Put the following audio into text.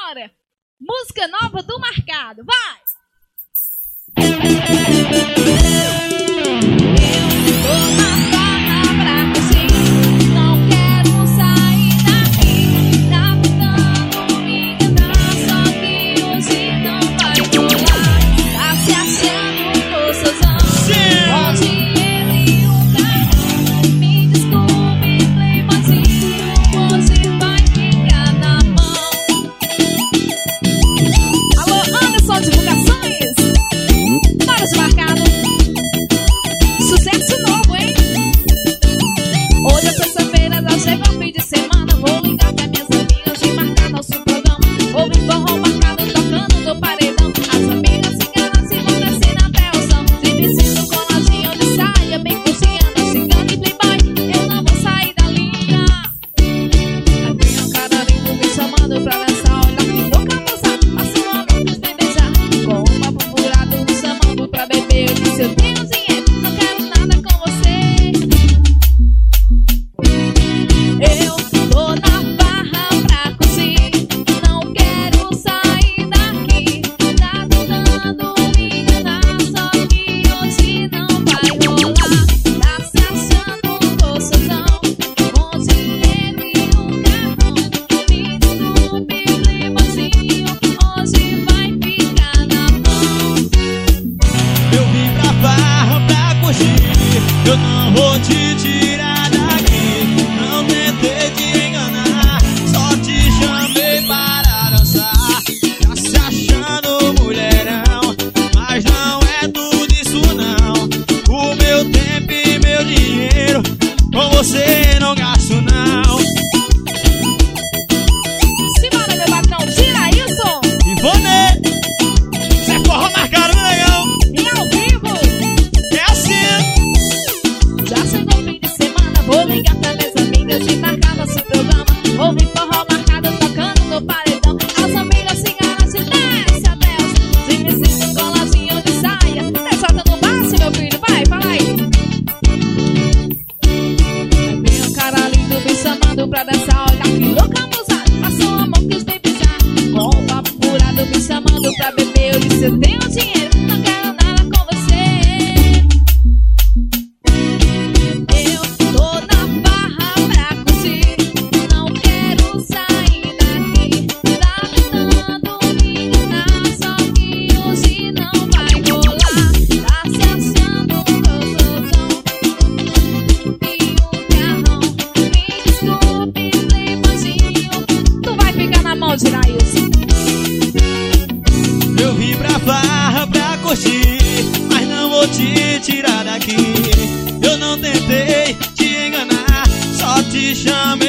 Bora! Música nova do Marcado, vai! Eu tô na barra pra curtir, não quero sair daqui. Tá tentando me enganar, só que hoje não vai rolar. Tá se achando gostosão, onde ele e o carrão. Me desculpe, playboyzinho, hoje vai ficar na mão. Alô, Anderson Divulgações, bora de Marcado. Sucesso novo, hein? Hoje é terça-feira, já chegou o fim de semana. Vou ligar pra minhas amigas e marcar nosso programa. Ouvir forró Marcado tocando no paredão. As amigas se enganam, se vão descendo até o chão. De vestido coladinho de saia, bem coxinhando, cigana e playboy. Eu não vou sair da linha. Aqui é um cara lindo me chamando pra dançar. Olha que louca moça, passa uma mão quis me beijar. Com um papo furado me chamando pra beber. Eu disse, eu tenho dinheiro, não quero nada com você. Eu tô na barra pra curtir, não quero sair daqui. Tá tentando me enganar, só que hoje não vai rolar. Tá se achando gostosão, com dinheiro e um carrão. Me desculpe, playboyzinho, hoje vai ficar na mão. Eu vim pra barra pra curtir, eu não vou te tirar daqui. Não tentei te enganar, só te chamei para dançar. Tá se achando mulherão, mas não é tudo isso não. O meu tempo e meu dinheiro com você não gasto não. Simbora, meu patrão, tira isso! Ivone, cê é forró Marcado, legal? E ao vivo! É assim. Já chegou o fim de semana, vou ligar pra minhas amigas e marcar nosso programa. Ouvir forró Marcado tocando no paredão. As amigas se enganam, se desce até os de vestido coladinho de saia. Deixota no baço, meu filho, vai, fala aí. Vem um cara lindo me chamando pra dançar. Olha que louca moça, passou a mão quis me beijar. Com um papo furado me chamando pra beber. Eu disse, eu tenho dinheiro, não quero nada com você. Eu tô na barra pra curtir, não quero sair daqui. Tá tentando me enganar, só que hoje não vai rolar. Tá se achando gostosão e o carrão. Me desculpe, playboyzinho, tu vai ficar na mão, Giraílson. Eu vim pra farra pra curtir, mas não vou te tirar daqui. Eu não tentei te enganar, só te chamei